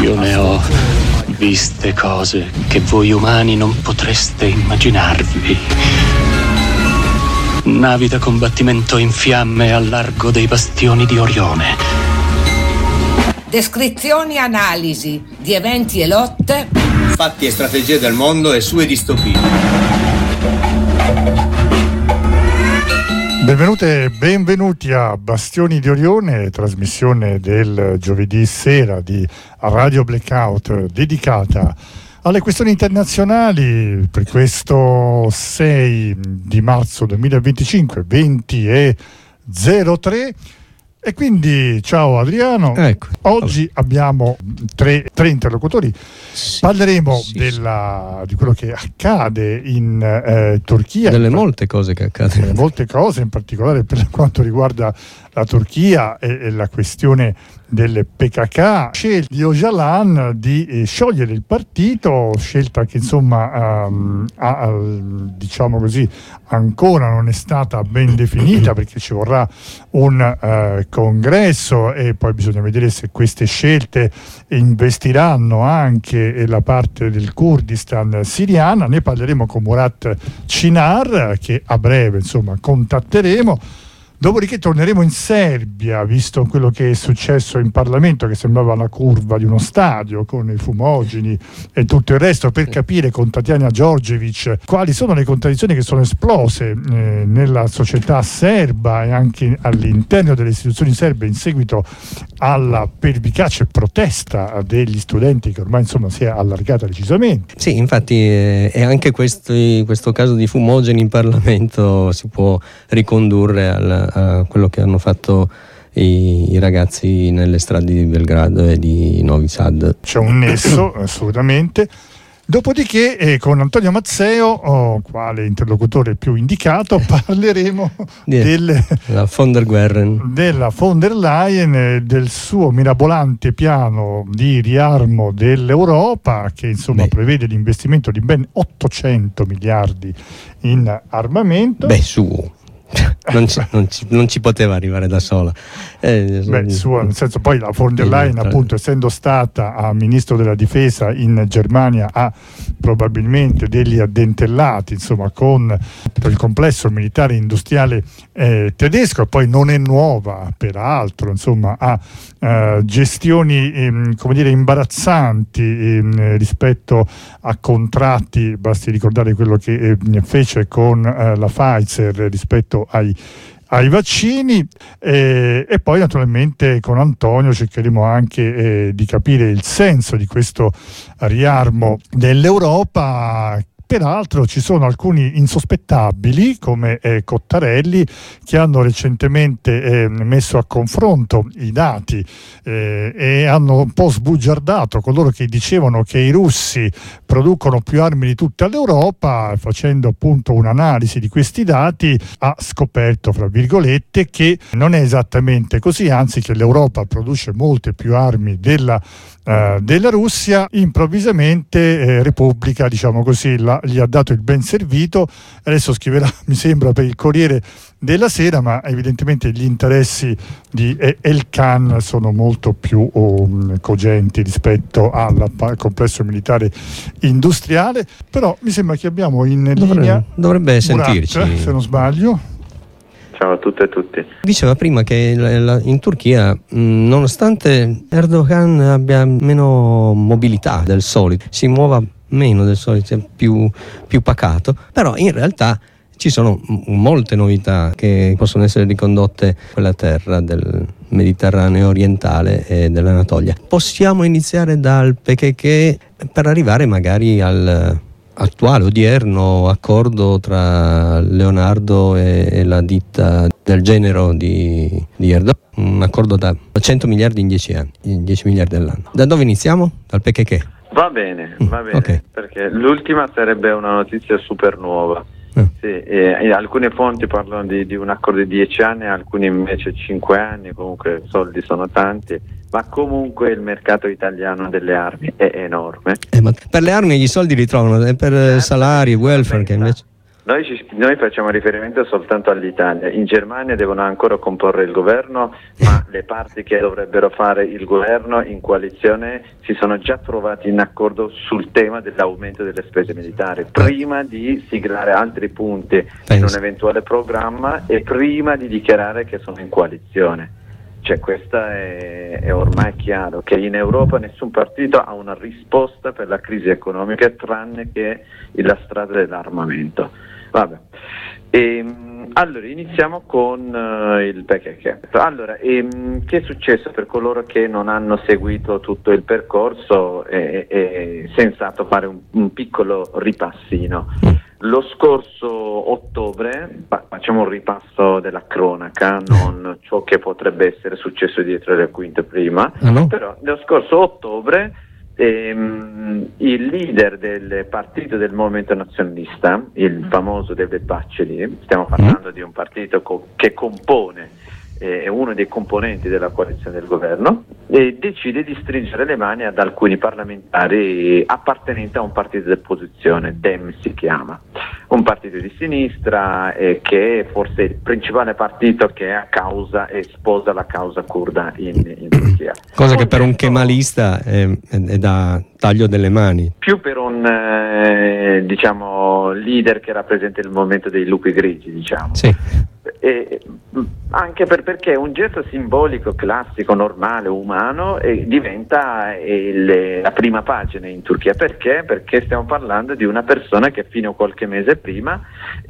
Io ne ho viste cose che voi umani non potreste immaginarvi. Navi da combattimento in fiamme al largo dei bastioni di Orione. Descrizioni e analisi di eventi e lotte. Fatti e strategie del mondo e sue distopie. Benvenute e benvenuti a Bastioni di Orione, trasmissione del giovedì sera di Radio Blackout dedicata alle questioni internazionali per questo 6 di marzo 2025, 20:03. E quindi ciao Adriano, ecco. Oggi abbiamo tre interlocutori. Parleremo di quello che accade in Turchia. Delle molte cose che accadono. Delle molte cose, in particolare per quanto riguarda la Turchia e la questione delle PKK. Scelta di Öcalan di sciogliere il partito, scelta che insomma diciamo così ancora non è stata ben definita perché ci vorrà un congresso e poi bisogna vedere se queste scelte investiranno anche la parte del Kurdistan siriana. Ne parleremo con Murat Çınar, che a breve insomma contatteremo. Dopodiché torneremo in Serbia, visto quello che è successo in Parlamento, che sembrava la curva di uno stadio con i fumogeni e tutto il resto, per capire con Tatiana Đorđević quali sono le contraddizioni che sono esplose nella società serba e anche all'interno delle istituzioni serbe in seguito alla pervicace protesta degli studenti, che ormai insomma si è allargata decisamente. Sì, infatti e anche questo caso di fumogeni in Parlamento si può ricondurre a quello che hanno fatto i ragazzi nelle strade di Belgrado e di Novi Sad. C'è un nesso assolutamente. Dopodiché con Antonio Mazzeo, quale interlocutore più indicato, parleremo della von der Leyen, del suo mirabolante piano di riarmo dell'Europa, che insomma prevede l'investimento di ben 800 miliardi in armamento. Non ci poteva arrivare da sola. Nel senso, poi la von der Leyen, appunto, essendo stata ministro della difesa in Germania, ha probabilmente degli addentellati insomma con il complesso militare industriale tedesco, e poi non è nuova peraltro, insomma ha gestioni come dire imbarazzanti rispetto a contratti. Basti ricordare quello che fece con la Pfizer rispetto ai vaccini, e poi naturalmente con Antonio cercheremo anche di capire il senso di questo riarmo dell'Europa. Peraltro ci sono alcuni insospettabili come Cottarelli, che hanno recentemente messo a confronto i dati e hanno un po' sbugiardato coloro che dicevano che i russi producono più armi di tutta l'Europa. Facendo appunto un'analisi di questi dati ha scoperto, fra virgolette, che non è esattamente così, anzi che l'Europa produce molte più armi della Russia. Improvvisamente Repubblica, diciamo così, gli ha dato il ben servito. Adesso scriverà, mi sembra, per il Corriere della Sera, ma evidentemente gli interessi di Elkan sono molto più cogenti rispetto al complesso militare industriale. Però mi sembra che abbiamo in linea dovrebbe sentirci, Murat, se non sbaglio. Ciao a tutte e tutti. Diceva prima che in Turchia, nonostante Erdogan abbia meno mobilità del solito, si muova meno del solito, è più pacato, però in realtà ci sono molte novità che possono essere ricondotte a quella terra del Mediterraneo orientale e dell'Anatolia. Possiamo iniziare dal PKK per arrivare magari al attuale, odierno accordo tra Leonardo e la ditta del genero di Erdogan, un accordo da 100 miliardi in 10 anni, 10 miliardi all'anno. Da dove iniziamo? Dal PKK? Va bene, okay. Perché l'ultima sarebbe una notizia super nuova. Sì, e alcune fonti parlano di un accordo di 10 anni, alcuni invece 5 anni, comunque soldi sono tanti, ma comunque il mercato italiano delle armi è enorme. Ma per le armi gli soldi li trovano, per salari, welfare, che invece... Noi facciamo riferimento soltanto all'Italia. In Germania devono ancora comporre il governo, ma le parti che dovrebbero fare il governo in coalizione si sono già trovati in accordo sul tema dell'aumento delle spese militari, prima di siglare altri punti in un eventuale programma e prima di dichiarare che sono in coalizione. Cioè, questa è ormai chiaro che in Europa nessun partito ha una risposta per la crisi economica tranne che la strada dell'armamento. Vabbè. Allora iniziamo con il PKK. Allora, che è successo per coloro che non hanno seguito tutto il percorso? È sensato fare un piccolo ripassino. Lo scorso ottobre, facciamo un ripasso della cronaca, non ciò che potrebbe essere successo dietro le quinte prima, però lo scorso ottobre il leader del partito del Movimento Nazionalista, il famoso Devlet Bahçeli, stiamo parlando di un partito che compone, è uno dei componenti della coalizione del governo, e decide di stringere le mani ad alcuni parlamentari appartenenti a un partito di opposizione, DEM si chiama, un partito di sinistra che è forse il principale partito che sposa la causa curda in Turchia. Cosa che per un kemalista è da taglio delle mani. Più per un leader che rappresenta il movimento dei lupi grigi, diciamo. Sì. Anche perché è un gesto simbolico, classico, normale, umano, e diventa la prima pagina in Turchia. Perché? Perché stiamo parlando di una persona che fino a qualche mese prima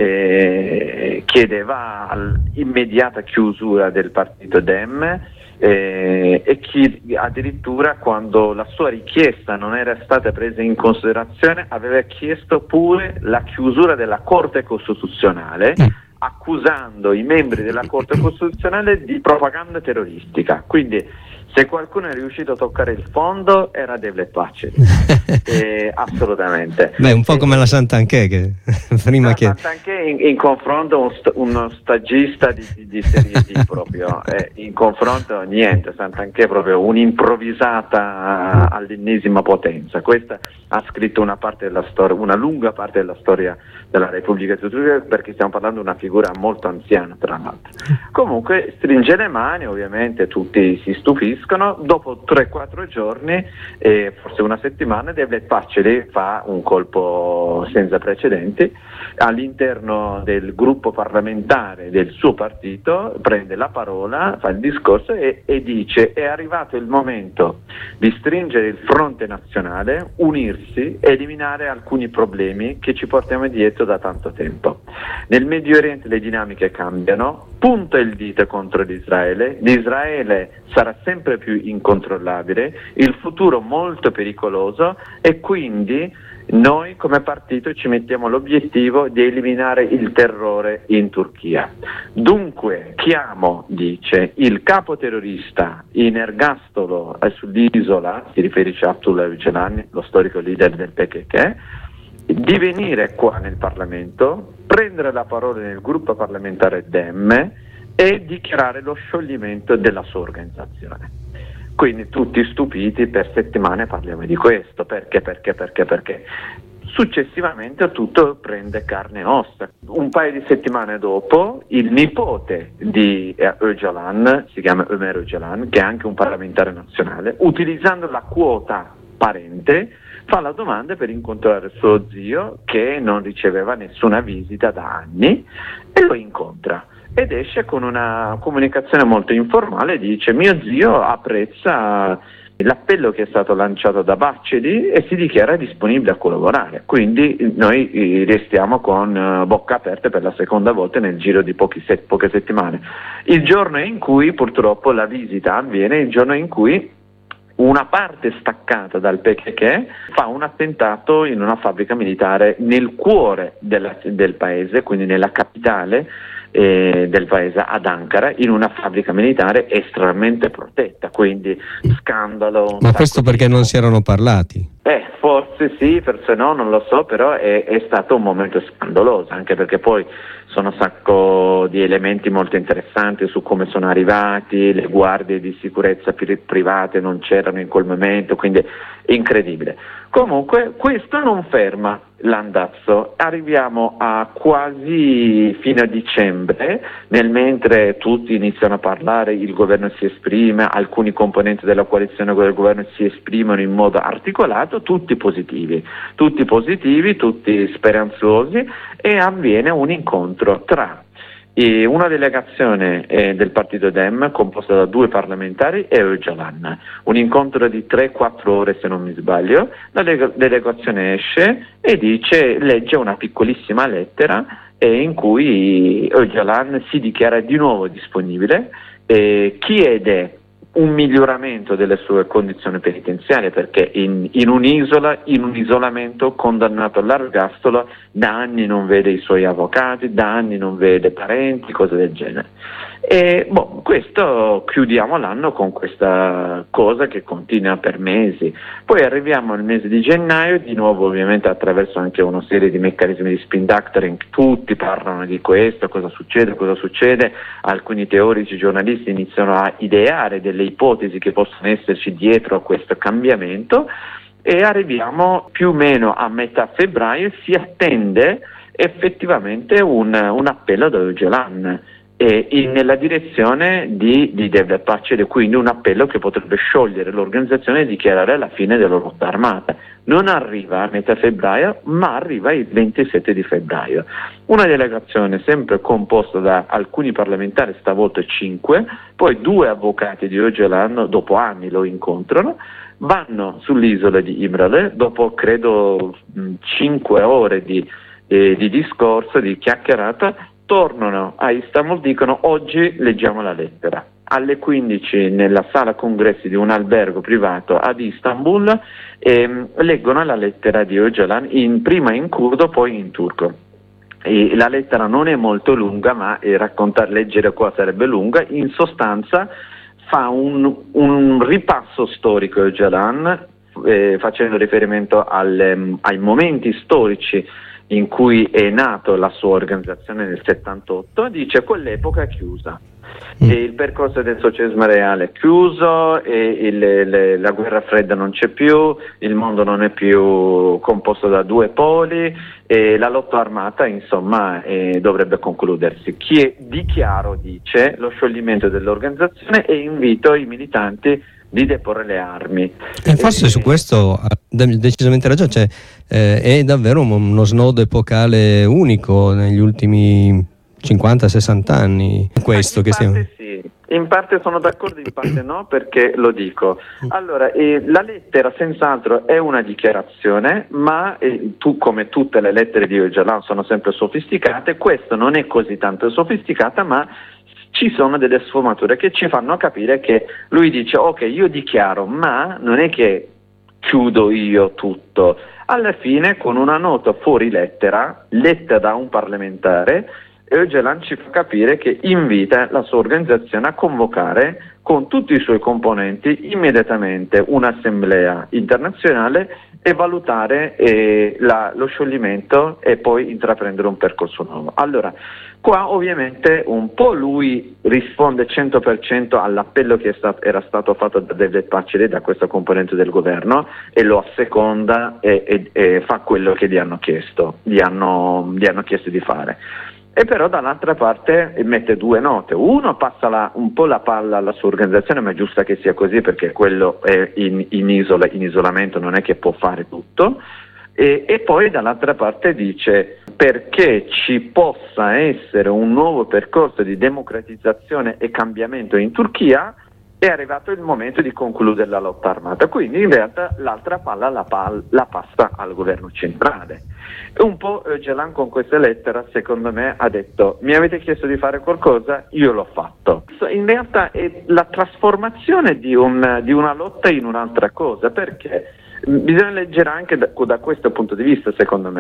chiedeva l'immediata chiusura del partito DEM, e chi addirittura, quando la sua richiesta non era stata presa in considerazione, aveva chiesto pure la chiusura della Corte Costituzionale, accusando i membri della Corte Costituzionale di propaganda terroristica. Quindi, se qualcuno è riuscito a toccare il fondo, era Devlet Bahçeli. Assolutamente. Beh, un po' come la Santanchè, che prima che... Santanchè in confronto uno stagista di serie D proprio, in confronto niente. Santanchè è proprio un'improvvisata all'ennesima potenza. Questa ha scritto una parte della storia, una lunga parte della storia della Repubblica Turca, perché stiamo parlando di una figura molto anziana, tra l'altro. Comunque stringe le mani, ovviamente tutti si stupiscono. Dopo 3-4 giorni, forse una settimana, Devlet Bahçeli fa un colpo senza precedenti all'interno del gruppo parlamentare del suo partito, prende la parola, fa il discorso e dice: è arrivato il momento di stringere il fronte nazionale, unirsi, eliminare alcuni problemi che ci portiamo dietro da tanto tempo. Nel Medio Oriente le dinamiche cambiano, punta il dito contro l'Israele sarà sempre più incontrollabile, il futuro molto pericoloso, e quindi noi come partito ci mettiamo l'obiettivo di eliminare il terrore in Turchia. Dunque chiamo, dice, il capo terrorista in ergastolo sull'isola, si riferisce a Abdullah Öcalan, lo storico leader del PKK, di venire qua nel Parlamento, prendere la parola nel gruppo parlamentare DEM e dichiarare lo scioglimento della sua organizzazione. Quindi tutti stupiti, per settimane parliamo di questo, perché? Successivamente tutto prende carne e ossa. Un paio di settimane dopo, il nipote di Öcalan, si chiama Ömer Öcalan, che è anche un parlamentare nazionale, utilizzando la quota parente, fa la domanda per incontrare suo zio, che non riceveva nessuna visita da anni, e lo incontra. Ed esce con una comunicazione molto informale, dice: mio zio apprezza l'appello che è stato lanciato da Bahçeli e si dichiara disponibile a collaborare. Quindi noi restiamo con bocca aperta per la seconda volta nel giro di poche settimane. Il giorno in cui purtroppo la visita avviene, il giorno in cui una parte staccata dal PKK fa un attentato in una fabbrica militare nel cuore del paese, quindi nella capitale del paese, ad Ankara, in una fabbrica militare estremamente protetta, quindi scandalo. Ma questo perché non si erano parlati? Forse sì, forse no, non lo so, però è stato un momento scandaloso, anche perché poi sono un sacco di elementi molto interessanti su come sono arrivati, le guardie di sicurezza private non c'erano in quel momento, quindi incredibile. Comunque questo non ferma l'andazzo, arriviamo a quasi fino a dicembre, nel mentre tutti iniziano a parlare, il governo si esprime, alcuni componenti della coalizione del governo si esprimono in modo articolato, tutti positivi, tutti speranzosi, e avviene un incontro tra una delegazione del partito Dem composta da 2 parlamentari e Öcalan, un incontro di 3-4 ore se non mi sbaglio. La delegazione esce e legge una piccolissima lettera in cui Öcalan si dichiara di nuovo disponibile, chiede un miglioramento delle sue condizioni penitenziarie, perché in un'isola, in un isolamento, condannato all'ergastolo, da anni non vede i suoi avvocati, da anni non vede parenti, cose del genere. E questo chiudiamo l'anno con questa cosa che continua per mesi. Poi arriviamo al mese di gennaio, di nuovo ovviamente attraverso anche una serie di meccanismi di spin doctoring, tutti parlano di questo, cosa succede, alcuni teorici, giornalisti iniziano a ideare delle ipotesi che possono esserci dietro a questo cambiamento, e arriviamo più o meno a metà febbraio, si attende effettivamente un appello da Öcalan nella direzione di Devlet Bahçeli, quindi un appello che potrebbe sciogliere l'organizzazione e dichiarare la fine della lotta armata. Non arriva a metà febbraio, ma arriva il 27 di febbraio. Una delegazione sempre composta da alcuni parlamentari, stavolta 5, poi 2 avvocati di Öcalan, dopo anni lo incontrano, vanno sull'isola di Imrale, dopo credo 5 ore di discorso, di chiacchierata, tornano a Istanbul, dicono oggi leggiamo la lettera. Alle 15 nella sala congressi di un albergo privato ad Istanbul leggono la lettera di Öcalan, prima in curdo, poi in turco. E la lettera non è molto lunga, ma leggere qua sarebbe lunga. In sostanza fa un ripasso storico Öcalan, facendo riferimento ai momenti storici in cui è nato la sua organizzazione nel 78, dice quell'epoca è chiusa. E il percorso del socialismo reale è chiuso, e la guerra fredda non c'è più, il mondo non è più composto da 2 poli, e la lotta armata insomma dovrebbe concludersi. Dice lo scioglimento dell'organizzazione e invito i militanti di deporre le armi. E forse su questo ha decisamente ragione, cioè, è davvero uno snodo epocale unico negli ultimi 50-60 anni. Questo che stiamo... Sì. In parte sono d'accordo, in parte no, perché lo dico. Allora, la lettera senz'altro è una dichiarazione, ma come tutte le lettere di Öcalan sono sempre sofisticate, questa non è così tanto sofisticata, ma ci sono delle sfumature che ci fanno capire che lui dice ok, io dichiaro, ma non è che chiudo io tutto. Alla fine, con una nota fuori lettera, letta da un parlamentare, Öcalan ci fa capire che invita la sua organizzazione a convocare con tutti i suoi componenti immediatamente un'assemblea internazionale e valutare lo scioglimento e poi intraprendere un percorso nuovo. Allora, qua ovviamente un po' lui risponde 100% all'appello che era stato fatto da Devlet Bahçeli, da questa componente del governo, e lo asseconda e fa quello che gli hanno chiesto di fare. E però dall'altra parte mette 2 note. Uno passa un po' la palla alla sua organizzazione, ma è giusta che sia così, perché quello è in isolamento, non è che può fare tutto. E poi dall'altra parte dice perché ci possa essere un nuovo percorso di democratizzazione e cambiamento in Turchia è arrivato il momento di concludere la lotta armata. Quindi in realtà l'altra palla la passa al governo centrale. E un po' Öcalan con questa lettera, secondo me, ha detto: mi avete chiesto di fare qualcosa, io l'ho fatto. In realtà è la trasformazione di una lotta in un'altra cosa, perché bisogna leggere anche da questo punto di vista, secondo me.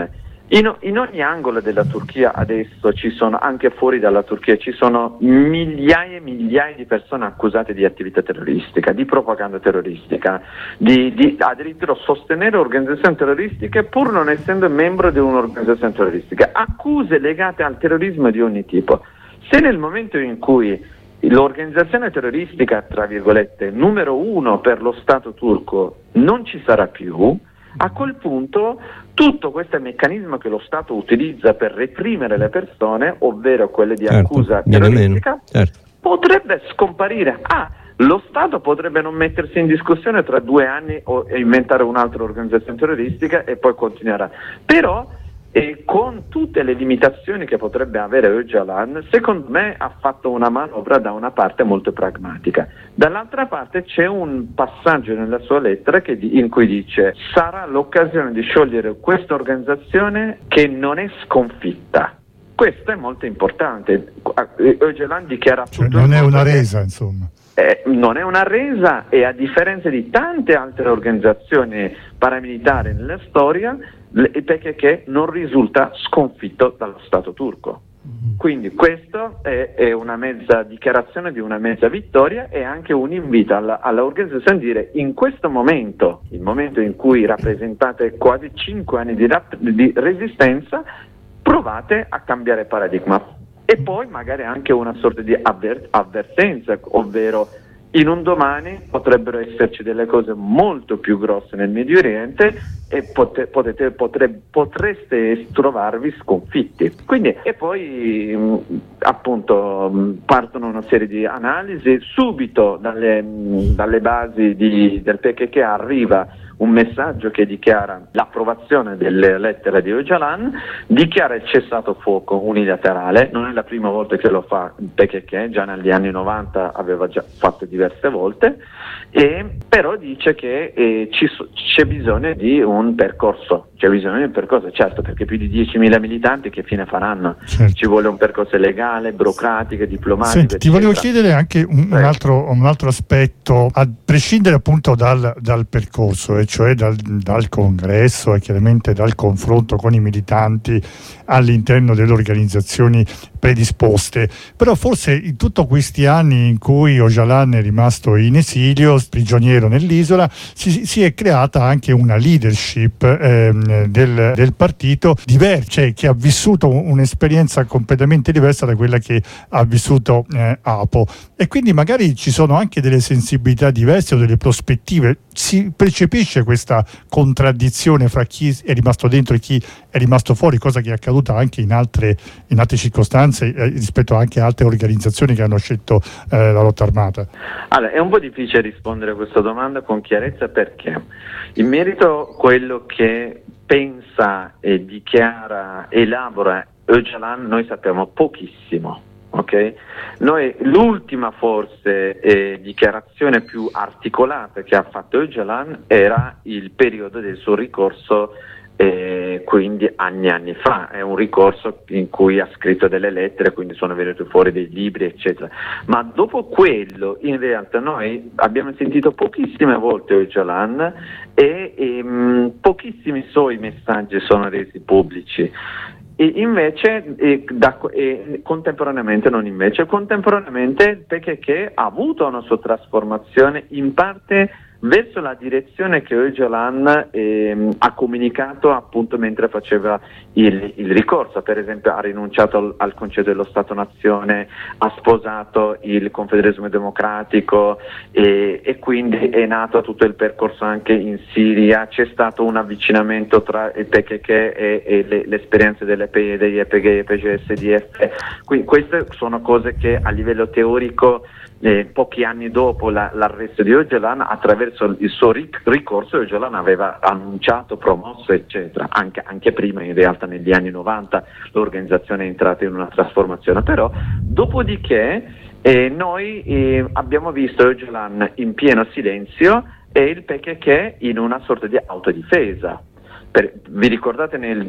In ogni angolo della Turchia adesso ci sono, anche fuori dalla Turchia, ci sono migliaia e migliaia di persone accusate di attività terroristica, di propaganda terroristica, di addirittura sostenere organizzazioni terroristiche pur non essendo membro di un'organizzazione terroristica. Accuse legate al terrorismo di ogni tipo. Se nel momento in cui l'organizzazione terroristica, tra virgolette, numero 1 per lo Stato turco non ci sarà più, a quel punto tutto questo meccanismo che lo Stato utilizza per reprimere le persone, ovvero quelle di accusa terroristica, potrebbe scomparire. Lo Stato potrebbe non mettersi in discussione tra 2 anni o inventare un'altra organizzazione terroristica e poi continuerà. Però con tutte le limitazioni che potrebbe avere Öcalan, secondo me ha fatto una manovra da una parte molto pragmatica. Dall'altra parte c'è un passaggio nella sua lettera in cui dice: sarà l'occasione di sciogliere questa organizzazione che non è sconfitta. Questo è molto importante. Öcalan dichiara non è una resa, insomma. Non è una resa, e a differenza di tante altre organizzazioni paramilitari nella storia, il PKK non risulta sconfitto dallo Stato turco. Quindi questo è una mezza dichiarazione di una mezza vittoria, e anche un invito all'organizzazione a dire: in questo momento, il momento in cui rappresentate quasi 5 anni di resistenza, provate a cambiare paradigma. E poi magari anche una sorta di avvertenza, ovvero in un domani potrebbero esserci delle cose molto più grosse nel Medio Oriente e potreste trovarvi sconfitti. Quindi, e poi appunto partono una serie di analisi. Subito dalle basi del PKK arriva un messaggio che dichiara l'approvazione delle lettere di Öcalan, dichiara il cessato fuoco unilaterale. Non è la prima volta che lo fa il PKK, già negli anni 90 aveva già fatto diverse volte, però dice che c'è bisogno di un percorso. Certo, perché più di 10.000 militanti che fine faranno? Certo. Ci vuole un percorso legale, burocratico, diplomatico. Senti, ti volevo chiedere anche un altro aspetto, a prescindere appunto dal percorso, e cioè dal congresso e chiaramente dal confronto con i militanti all'interno delle organizzazioni predisposte. Però forse in tutti questi anni in cui Öcalan è rimasto in esilio, prigioniero nell'isola, si è creata anche una leadership del partito diversa, che ha vissuto un'esperienza completamente diversa da quella che ha vissuto Apo, e quindi magari ci sono anche delle sensibilità diverse o delle prospettive. Si percepisce questa contraddizione fra chi è rimasto dentro e chi è rimasto fuori, cosa che è accaduta anche in altre circostanze rispetto anche a altre organizzazioni che hanno scelto la lotta armata. Allora, è un po' difficile rispondere a questa domanda con chiarezza, perché in merito a quello che pensa e dichiara, elabora Öcalan, noi sappiamo pochissimo. Okay? L'ultima forse dichiarazione più articolata che ha fatto Öcalan era il periodo del suo ricorso, quindi anni fa. È un ricorso in cui ha scritto delle lettere, quindi sono venuti fuori dei libri, eccetera. Ma dopo quello, in realtà, noi abbiamo sentito pochissime volte Öcalan e pochissimi suoi messaggi sono resi pubblici. Contemporaneamente il PKK ha avuto una sua trasformazione, in parte verso la direzione che Öcalan ha comunicato appunto mentre faceva il ricorso. Per esempio, ha rinunciato al concetto dello Stato-nazione, ha sposato il confederalismo democratico, e quindi è nato tutto il percorso anche in Siria. C'è stato un avvicinamento tra il PKK e le esperienze degli EPG, EPG, SDF. Quindi queste sono cose che a livello teorico, pochi anni dopo l'arresto di Öcalan, attraverso il suo ricorso, Öcalan aveva annunciato, promosso, eccetera. Anche prima, in realtà negli anni 90, l'organizzazione è entrata in una trasformazione. Però dopodiché noi abbiamo visto Öcalan in pieno silenzio e il PKK in una sorta di autodifesa. vi ricordate nel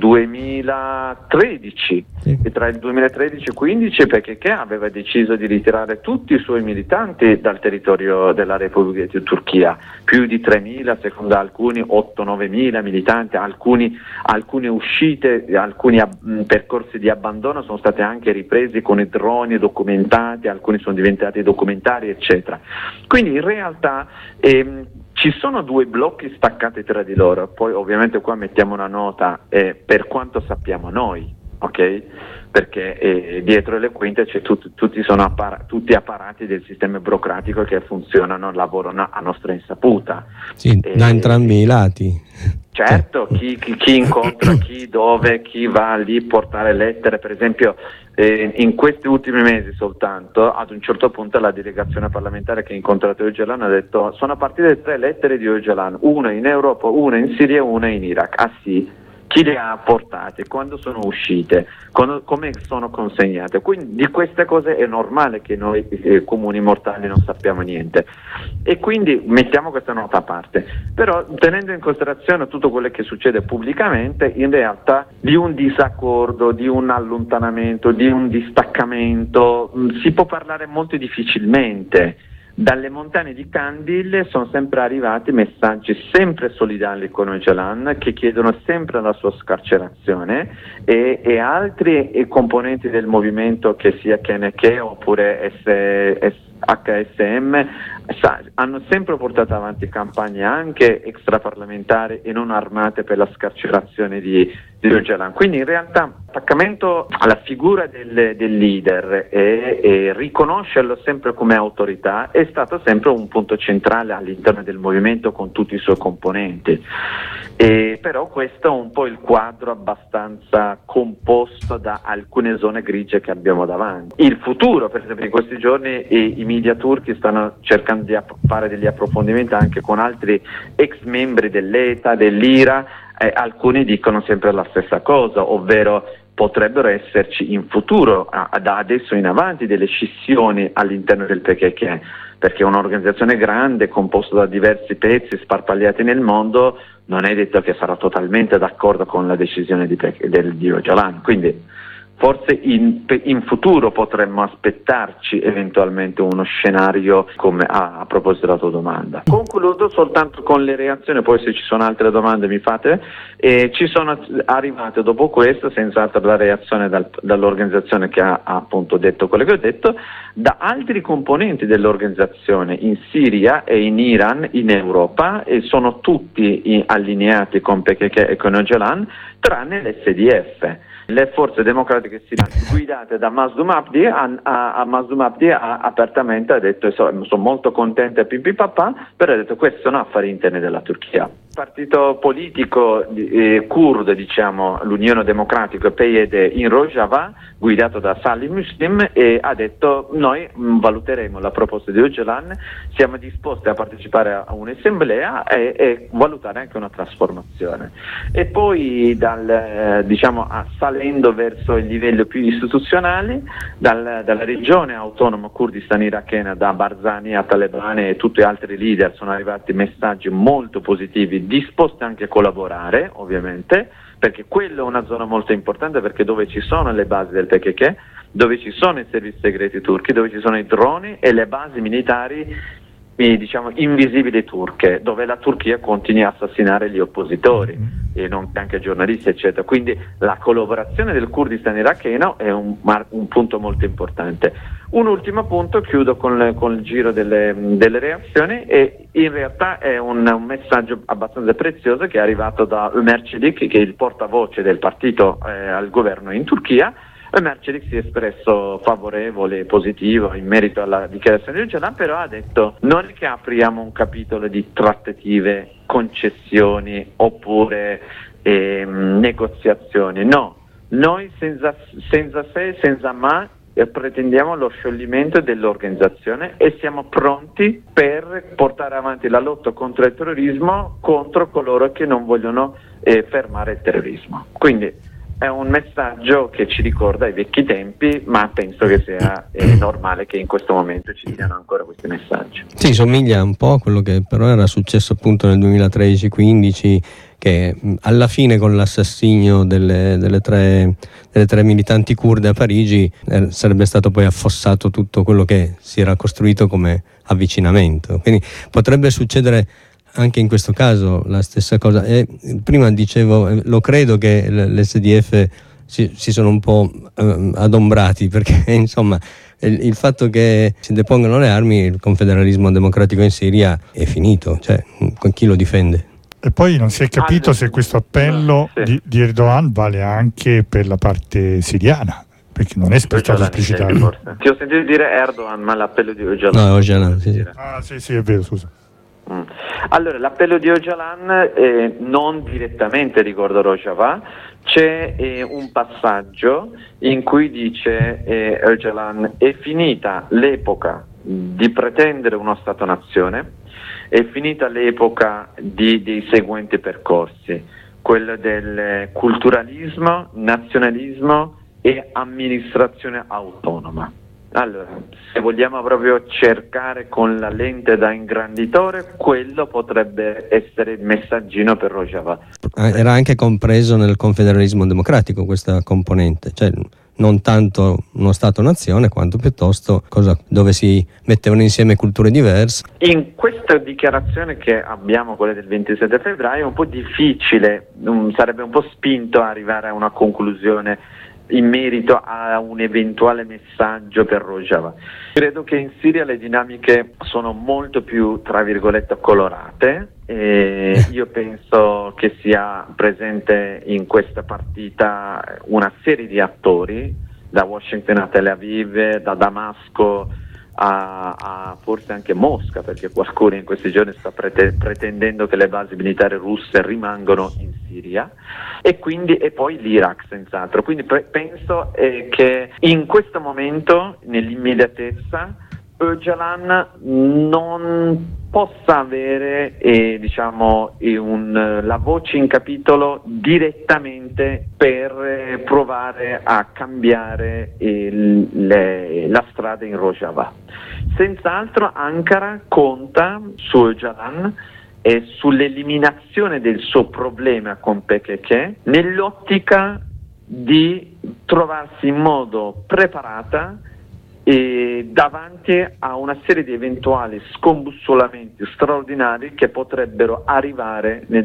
2013, e tra il 2013 e il 2015 PKK aveva deciso di ritirare tutti i suoi militanti dal territorio della Repubblica di Turchia, più di 3.000, secondo alcuni 8-9.000 militanti, alcune uscite, alcuni percorsi di abbandono sono stati anche ripresi con i droni documentati, alcuni sono diventati documentari, eccetera. Quindi in realtà ci sono due blocchi staccati tra di loro, poi ovviamente qua mettiamo una nota per quanto sappiamo noi, ok? Perché dietro le quinte c'è tutti apparati del sistema burocratico che funzionano, lavorano a nostra insaputa. Sì, da entrambi i lati. Certo, chi incontra chi, dove, chi va lì portare lettere, per esempio in questi ultimi mesi soltanto, ad un certo punto la delegazione parlamentare che ha incontrato Öcalan ha detto: sono partite 3 lettere di Öcalan, una in Europa, una in Siria e una in Iraq. Ah sì? Chi le ha portate, quando sono uscite, come sono consegnate. Quindi di queste cose è normale che noi comuni mortali non sappiamo niente, e quindi mettiamo questa nota a parte. Però tenendo in considerazione tutto quello che succede pubblicamente, in realtà di un disaccordo, di un allontanamento, di un distaccamento si può parlare molto difficilmente. Dalle montagne di Kandil sono sempre arrivati messaggi sempre solidali con Öcalan, che chiedono sempre la sua scarcerazione, e altri componenti del movimento, che sia KNK oppure HSM, hanno sempre portato avanti campagne anche extraparlamentari e non armate per la scarcerazione di Öcalan. Quindi in realtà l'attaccamento alla figura del leader e riconoscerlo sempre come autorità è stato sempre un punto centrale all'interno del movimento con tutti i suoi componenti. Però questo è un po' il quadro abbastanza composto da alcune zone grigie che abbiamo davanti. Il futuro, per esempio, in questi giorni i media turchi stanno cercando di fare degli approfondimenti anche con altri ex membri dell'ETA, dell'IRA, alcuni dicono sempre la stessa cosa, ovvero potrebbero esserci in futuro, da adesso in avanti, delle scissioni all'interno del PKK, perché un'organizzazione grande composta da diversi pezzi sparpagliati nel mondo non è detto che sarà totalmente d'accordo con la decisione di Öcalan. Quindi forse in futuro potremmo aspettarci eventualmente uno scenario come a proposito della tua domanda. Concludo soltanto con le reazioni, poi se ci sono altre domande mi fate. Ci sono arrivate dopo questo, senz'altro la reazione dall'organizzazione che ha appunto detto quello che ho detto, da altri componenti dell'organizzazione in Siria e in Iran, in Europa, e sono tutti allineati con PKK e con Öcalan, tranne l'SDF. Le forze democratiche siriane guidate da Mazlum Abdi ha apertamente detto: sono molto contento e papà, però ha detto questi sono affari interni della Turchia. Il partito politico kurdo, diciamo l'Unione Democratica PYD in Rojava, guidato da Salih Muslim, ha detto: noi valuteremo la proposta di Öcalan, siamo disposti a partecipare a un'assemblea e valutare anche una trasformazione. E poi salendo verso il livello più istituzionale, dalla regione autonoma Kurdistan irachena, da Barzani a Talebani e tutti gli altri leader, sono arrivati messaggi molto positivi, disposti anche a collaborare, ovviamente, perché quello è una zona molto importante, perché dove ci sono le basi del PKK, dove ci sono i servizi segreti turchi, dove ci sono i droni e le basi militari invisibili turche, dove la Turchia continua a assassinare gli oppositori e anche giornalisti, eccetera. Quindi la collaborazione del Kurdistan iracheno è un punto molto importante. Un ultimo punto, chiudo con il giro delle reazioni, e in realtà è un messaggio abbastanza prezioso che è arrivato da Ömer Çelik, che è il portavoce del partito al governo in Turchia. Ömer Çelik si è espresso favorevole e positivo in merito alla dichiarazione di Öcalan, però ha detto: non è che apriamo un capitolo di trattative, concessioni oppure negoziazioni, no, noi senza se, senza ma, pretendiamo lo scioglimento dell'organizzazione e siamo pronti per portare avanti la lotta contro il terrorismo, contro coloro che non vogliono fermare il terrorismo. Quindi è un messaggio che ci ricorda i vecchi tempi, ma penso che sia normale che in questo momento ci siano ancora questi messaggi. Sì, somiglia un po' a quello che però era successo appunto nel 2013-15, che alla fine con l'assassinio delle tre militanti kurde a Parigi sarebbe stato poi affossato tutto quello che si era costruito come avvicinamento. Quindi potrebbe succedere anche in questo caso la stessa cosa. E prima dicevo, lo credo che l'SDF si sono un po' adombrati, perché insomma il fatto che si depongano le armi, il confederalismo democratico in Siria è finito, cioè chi lo difende? E poi non si è capito se questo appello di Erdogan vale anche per la parte siriana, perché non è stato esplicitato. Ti ho sentito dire Erdogan, ma l'appello di Öcalan. No, Öcalan, sì. Ah, sì, è vero, scusa. Allora, l'appello di Öcalan non direttamente riguarda Rojava. C'è un passaggio in cui dice Öcalan: è finita l'epoca di pretendere uno Stato-nazione, è finita l'epoca dei seguenti percorsi, quello del culturalismo, nazionalismo e amministrazione autonoma. Allora, se vogliamo proprio cercare con la lente da ingranditore, quello potrebbe essere il messaggino per Rojava. Era anche compreso nel confederalismo democratico questa componente, cioè non tanto uno Stato-nazione quanto piuttosto dove si mettevano insieme culture diverse. In questa dichiarazione che abbiamo, quella del 27 febbraio, è un po' difficile, sarebbe un po' spinto arrivare a una conclusione in merito a un eventuale messaggio per Rojava. Credo che in Siria le dinamiche sono molto più, tra virgolette, colorate, e io penso che sia presente in questa partita una serie di attori, da Washington a Tel Aviv, da Damasco a forse anche Mosca, perché qualcuno in questi giorni sta pretendendo che le basi militari russe rimangano in Siria, e poi l'Iraq senz'altro. Quindi penso che in questo momento, nell'immediatezza, Öcalan non possa avere la voce in capitolo direttamente per provare a cambiare la strada in Rojava. Senz'altro Ankara conta su Öcalan e sull'eliminazione del suo problema con PKK nell'ottica di trovarsi in modo preparata davanti a una serie di eventuali scombussolamenti straordinari che potrebbero arrivare nel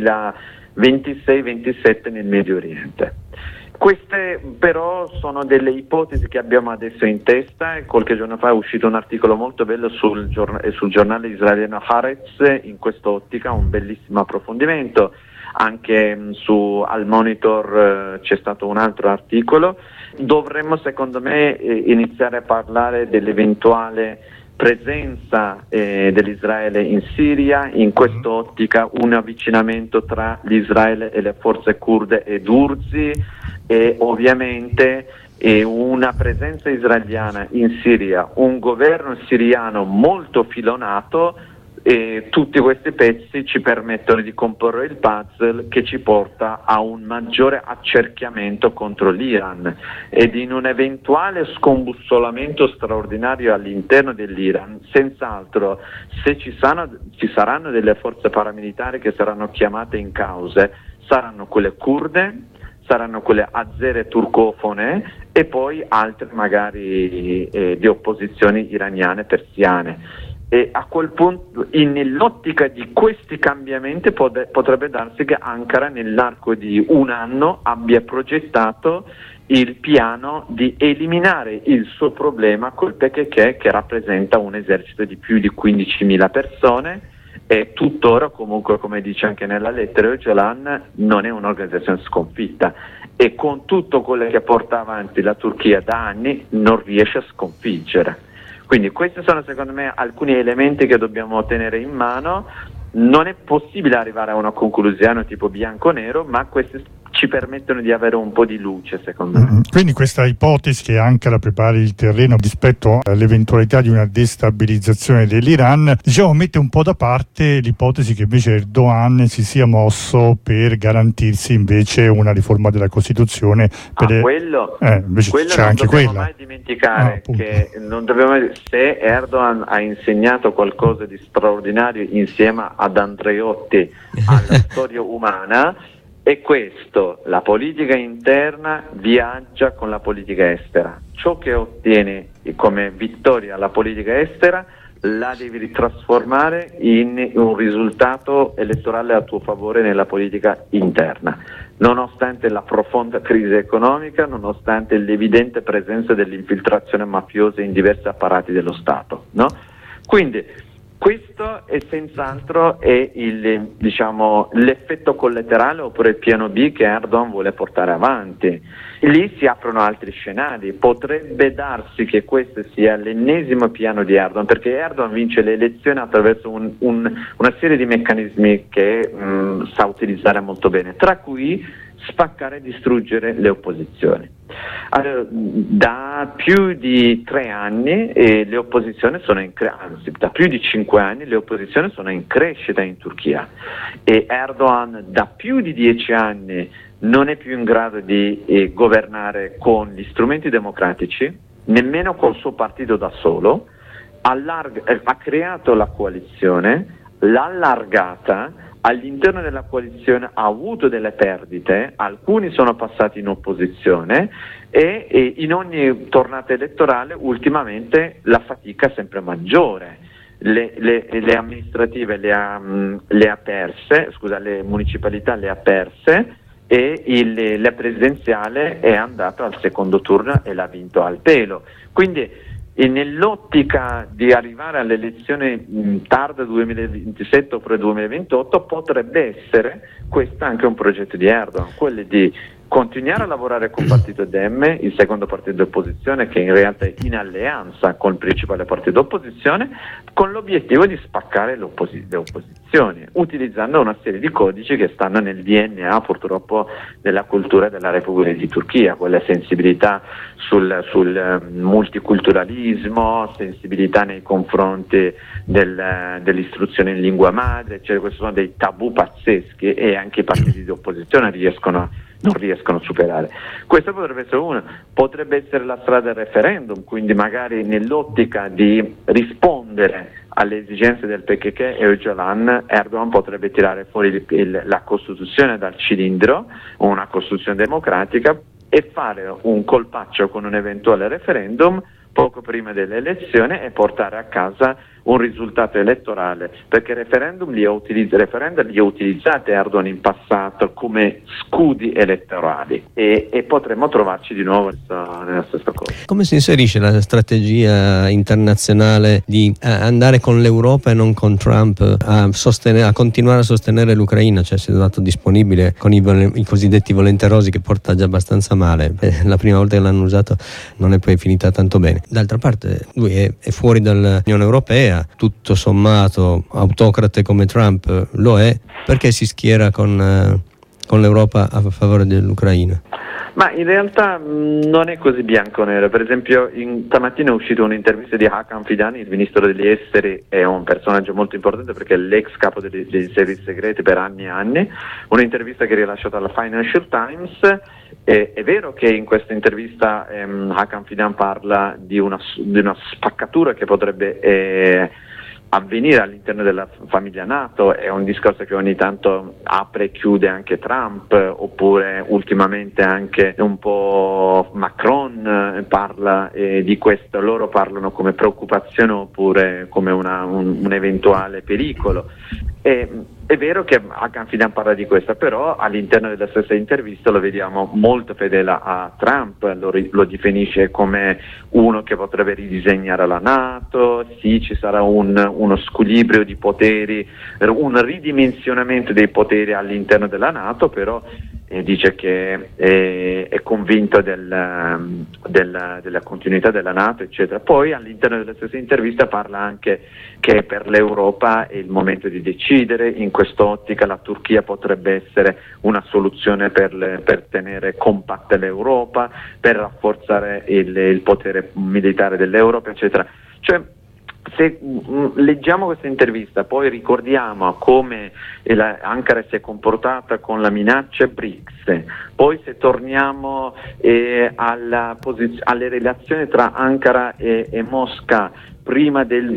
2026-27 nel Medio Oriente. Queste però sono delle ipotesi che abbiamo adesso in testa, e qualche giorno fa è uscito un articolo molto bello sul giornale israeliano Haaretz in quest'ottica, un bellissimo approfondimento. Anche al Monitor c'è stato un altro articolo. Dovremmo, secondo me, iniziare a parlare dell'eventuale presenza dell'Israele in Siria, in quest'ottica un avvicinamento tra l'Israele e le forze kurde e Durzi, e ovviamente una presenza israeliana in Siria, un governo siriano molto filonato. E tutti questi pezzi ci permettono di comporre il puzzle che ci porta a un maggiore accerchiamento contro l'Iran, ed in un eventuale scombussolamento straordinario all'interno dell'Iran, senz'altro, se ci saranno delle forze paramilitari che saranno chiamate in causa, saranno quelle kurde, saranno quelle azere turcofone e poi altre magari di opposizioni iraniane, persiane. E a quel punto, nell'ottica di questi cambiamenti, potrebbe darsi che Ankara nell'arco di un anno abbia progettato il piano di eliminare il suo problema col PKK, che rappresenta un esercito di più di 15.000 persone, e tuttora, comunque, come dice anche nella lettera Öcalan, non è un'organizzazione sconfitta, e con tutto quello che porta avanti la Turchia da anni non riesce a sconfiggere. Quindi questi sono, secondo me, alcuni elementi che dobbiamo tenere in mano. Non è possibile arrivare a una conclusione tipo bianco-nero, ma questi ci permettono di avere un po' di luce, secondo me. Quindi questa ipotesi che Ankara prepari il terreno rispetto all'eventualità di una destabilizzazione dell'Iran, diciamo, mette un po' da parte l'ipotesi che invece Erdogan si sia mosso per garantirsi invece una riforma della Costituzione. Quello c'è non anche dobbiamo quella. mai dimenticare che non dobbiamo, se Erdogan ha insegnato qualcosa di straordinario insieme ad Andreotti alla storia umana, è questo: la politica interna viaggia con la politica estera. Ciò che ottiene come vittoria la politica estera la devi trasformare in un risultato elettorale a tuo favore nella politica interna, nonostante la profonda crisi economica, nonostante l'evidente presenza dell'infiltrazione mafiosa in diversi apparati dello Stato, no? Quindi questo è senz'altro l'effetto collaterale oppure il piano B che Erdogan vuole portare avanti. Lì si aprono altri scenari, potrebbe darsi che questo sia l'ennesimo piano di Erdogan, perché Erdogan vince le elezioni attraverso una serie di meccanismi che sa utilizzare molto bene, tra cui spaccare e distruggere le opposizioni. Allora, da più di 3 anni le opposizioni sono anzi da più di 5 anni le opposizioni sono in crescita in Turchia, e Erdogan da più di 10 anni non è più in grado di governare con gli strumenti democratici, nemmeno col suo partito da solo. Ha creato la coalizione, l'ha allargata. All'interno della coalizione ha avuto delle perdite, alcuni sono passati in opposizione e in ogni tornata elettorale ultimamente la fatica è sempre maggiore. Le amministrative le ha perse, le municipalità le ha perse, e la presidenziale è andato al secondo turno e l'ha vinto al pelo. Quindi nell'ottica di arrivare all'elezione tarda 2027 oppure 2028 potrebbe essere questo anche un progetto di Erdogan, quello di continuare a lavorare con il partito Dem, il secondo partito d'opposizione, che in realtà è in alleanza con il principale partito d'opposizione, con l'obiettivo di spaccare le opposizioni, utilizzando una serie di codici che stanno nel DNA purtroppo della cultura della Repubblica di Turchia, quelle sensibilità sul multiculturalismo, sensibilità nei confronti dell'istruzione in lingua madre, cioè questi sono dei tabù pazzeschi e anche i partiti di opposizione non riescono a superare. Questo potrebbe essere uno, potrebbe essere la strada del referendum, quindi magari nell'ottica di rispondere alle esigenze del PKK e Öcalan, Erdogan potrebbe tirare fuori la Costituzione dal cilindro, una Costituzione democratica, e fare un colpaccio con un eventuale referendum poco prima delle elezioni e portare a casa un risultato elettorale, perché i referendum li ha utilizzati Erdogan in passato come scudi elettorali e potremmo trovarci di nuovo nella stessa cosa. Come si inserisce la strategia internazionale di andare con l'Europa e non con Trump a continuare a sostenere l'Ucraina? Cioè, si è dato disponibile con i cosiddetti volenterosi, che porta già abbastanza male. La prima volta che l'hanno usato non è poi finita tanto bene. D'altra parte lui è fuori dall'Unione Europea, tutto sommato autocrate come Trump lo è, perché si schiera con l'Europa a favore dell'Ucraina? Ma in realtà non è così bianco o nero. Per esempio stamattina è uscita un'intervista di Hakan Fidan, il ministro degli esteri, è un personaggio molto importante perché è l'ex capo dei servizi segreti per anni e anni, un'intervista che è rilasciata alla Financial Times. È vero che in questa intervista Hakan Fidan parla di una spaccatura che potrebbe avvenire all'interno della famiglia NATO. È un discorso che ogni tanto apre e chiude anche Trump, oppure ultimamente anche un po' Macron parla di questo. Loro parlano come preoccupazione oppure come un eventuale pericolo. È vero che Hakan Fidan parla di questo, però all'interno della stessa intervista lo vediamo molto fedele a Trump, lo definisce come uno che potrebbe ridisegnare la NATO, sì, ci sarà uno squilibrio di poteri, un ridimensionamento dei poteri all'interno della NATO, però dice che è convinto della continuità della NATO, eccetera. Poi all'interno della stessa intervista parla anche che per l'Europa è il momento di decidere. In quest'ottica la Turchia potrebbe essere una soluzione per tenere compatta l'Europa, per rafforzare il potere militare dell'Europa, eccetera. Cioè, se leggiamo questa intervista, poi ricordiamo come Ankara si è comportata con la minaccia BRICS, poi se torniamo alle relazioni tra Ankara e Mosca prima del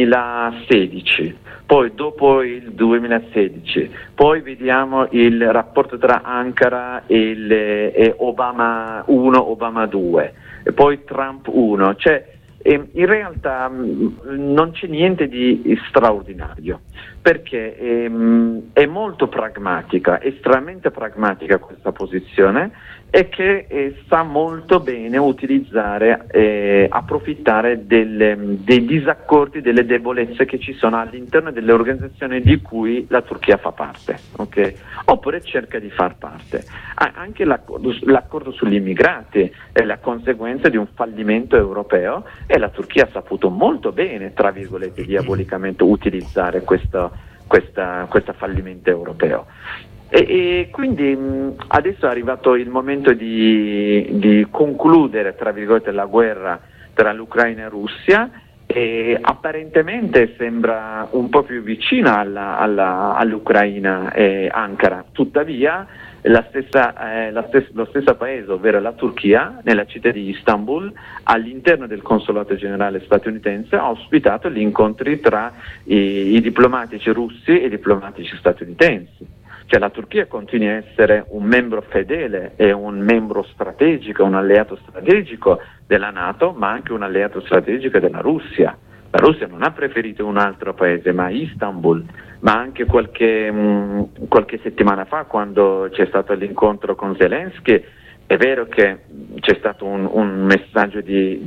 2016, poi dopo il 2016, poi vediamo il rapporto tra Ankara e Obama 1, Obama 2, e poi Trump 1, cioè in realtà non c'è niente di straordinario, perché è molto pragmatica, estremamente pragmatica questa posizione, e che sa molto bene utilizzare, approfittare dei disaccordi, delle debolezze che ci sono all'interno delle organizzazioni di cui la Turchia fa parte, okay? Oppure cerca di far parte. Anche l'accordo sugli immigrati è la conseguenza di un fallimento europeo, e la Turchia ha saputo molto bene, tra virgolette, diabolicamente utilizzare questo fallimento europeo. E quindi adesso è arrivato il momento di concludere, tra virgolette, la guerra tra l'Ucraina e Russia, e apparentemente sembra un po' più vicina all'Ucraina Ankara. Tuttavia lo stesso paese, ovvero la Turchia, nella città di Istanbul, all'interno del consolato generale statunitense, ha ospitato gli incontri tra i diplomatici russi e i diplomatici statunitensi. Cioè la Turchia continua a essere un membro fedele e un membro strategico, un alleato strategico della NATO, ma anche un alleato strategico della Russia. La Russia non ha preferito un altro paese, ma Istanbul. Ma anche qualche settimana fa, quando c'è stato l'incontro con Zelensky, è vero che c'è stato un messaggio di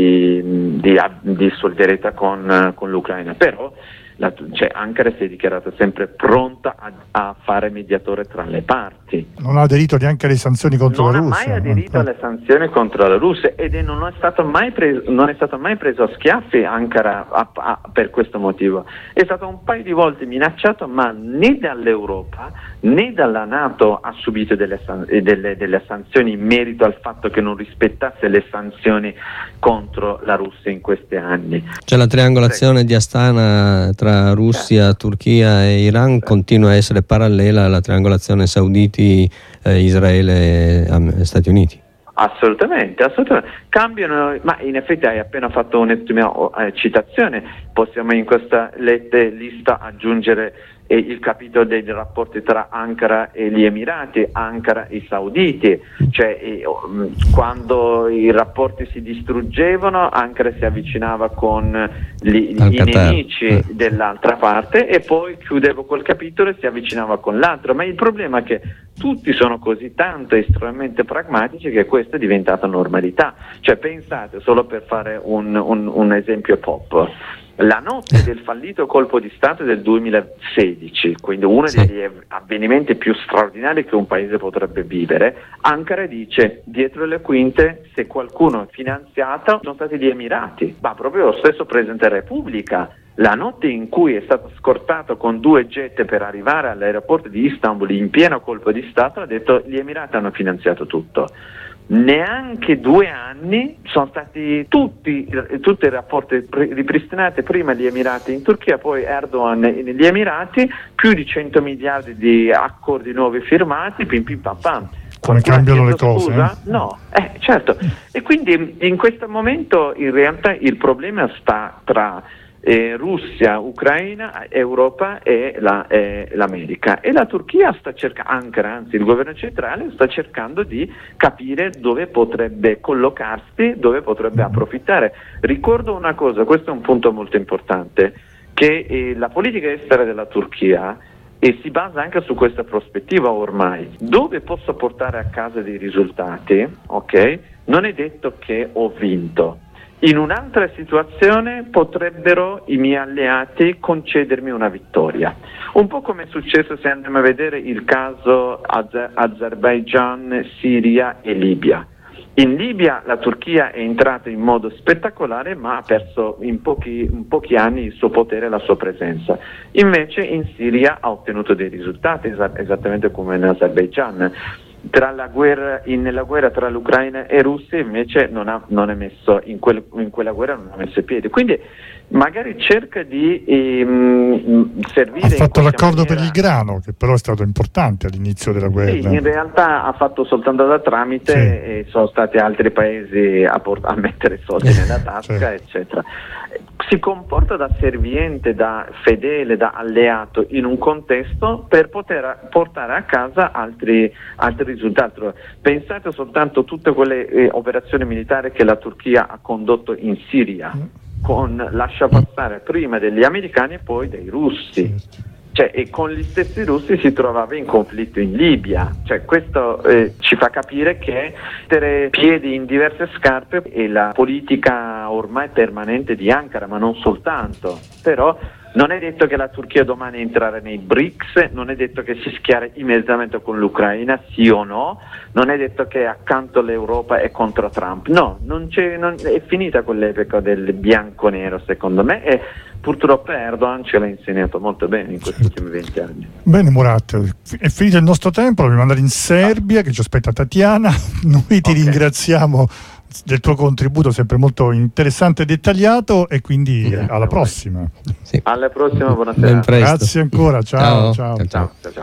solidarietà con l'Ucraina, però Ankara si è dichiarata sempre pronta a fare mediatore tra le parti. Non ha aderito neanche alle sanzioni contro la Russia. Non ha mai aderito alle sanzioni contro la Russia, ed non è stato mai preso a schiaffi Ankara per questo motivo. È stato un paio di volte minacciato, ma né dall'Europa né dalla NATO ha subito delle sanzioni in merito al fatto che non rispettasse le sanzioni contro la Russia in questi anni. Cioè la triangolazione di Astana tra Russia, Turchia e Iran continua a essere parallela alla triangolazione Sauditi, Israele e Stati Uniti. Assolutamente. Cambiano, ma in effetti hai appena fatto un'ottima citazione. Possiamo in questa lista aggiungere il capitolo dei rapporti tra Ankara e gli Emirati, Ankara e i Sauditi, cioè quando i rapporti si distruggevano, Ankara si avvicinava con i nemici dell'altra parte, e poi chiudeva quel capitolo e si avvicinava con l'altro. Ma il problema è che tutti sono così tanto estremamente pragmatici che questo è diventato normalità. Cioè pensate, solo per fare un esempio pop, la notte del fallito colpo di Stato del 2016, quindi uno degli avvenimenti più straordinari che un paese potrebbe vivere, Ankara dice dietro le quinte, se qualcuno è finanziato, sono stati gli Emirati, ma proprio lo stesso Presidente della Repubblica. La notte in cui è stato scortato con 2 jet per arrivare all'aeroporto di Istanbul in pieno colpo di Stato, ha detto gli Emirati hanno finanziato tutto. Neanche 2 anni sono stati tutti i rapporti ripristinati, prima gli Emirati in Turchia, poi Erdogan negli Emirati, più di 100 miliardi di accordi nuovi firmati, pim pim pam pam. Come cambiano le cose? Scusa? No, certo. E quindi in questo momento in realtà il problema sta tra Russia, Ucraina, Europa e l'America, e la Turchia sta cercando, anzi il governo centrale sta cercando di capire dove potrebbe collocarsi, dove potrebbe approfittare. Ricordo una cosa, questo è un punto molto importante, che la politica estera della Turchia si basa anche su questa prospettiva ormai. Dove posso portare a casa dei risultati, ok? Non è detto che ho vinto. In un'altra situazione potrebbero i miei alleati concedermi una vittoria. Un po' come è successo se andiamo a vedere il caso Azerbaigian, Siria e Libia. In Libia la Turchia è entrata in modo spettacolare, ma ha perso in pochi anni il suo potere e la sua presenza. Invece in Siria ha ottenuto dei risultati, esattamente come in Azerbaigian. Nella guerra tra l'Ucraina e Russia invece non è messo in quella guerra, non ha messo i piedi. Quindi magari cerca di servire. Ha fatto in l'accordo maniera... per il grano, che però è stato importante all'inizio della guerra. Sì, in realtà ha fatto soltanto da tramite, e sono stati altri paesi a mettere soldi nella tasca, eccetera. Si comporta da serviente, da fedele, da alleato in un contesto per poter portare a casa altri risultati. Pensate soltanto a tutte quelle operazioni militari che la Turchia ha condotto in Siria, con lascia passare prima degli americani e poi dei russi. E con gli stessi russi si trovava in conflitto in Libia. Questo ci fa capire che mettere piedi in diverse scarpe è la politica ormai permanente di Ankara, ma non soltanto. Però non è detto che la Turchia domani entrerà nei BRICS, non è detto che si schiera immediatamente con l'Ucraina, sì o no, non è detto che accanto l'Europa è contro Trump. No, è finita quell'epoca del bianco-nero, secondo me, e purtroppo Erdogan ce l'ha insegnato molto bene in questi ultimi 20 anni. Bene Murat, è finito il nostro tempo, dobbiamo andare in Serbia, che ci aspetta Tatiana. Noi ti ringraziamo del tuo contributo sempre molto interessante e dettagliato, e quindi alla prossima. Alla prossima, buonasera. Grazie ancora, ciao.